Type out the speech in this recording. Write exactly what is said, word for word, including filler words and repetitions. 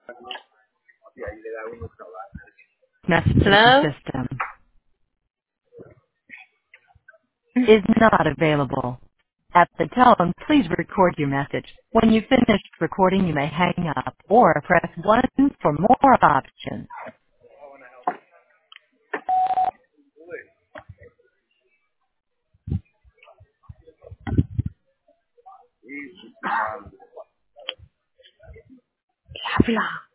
Messaging Hello? system is not available. At the tone, please record your message. When you've finished recording, you may hang up or press one for more options. Habla.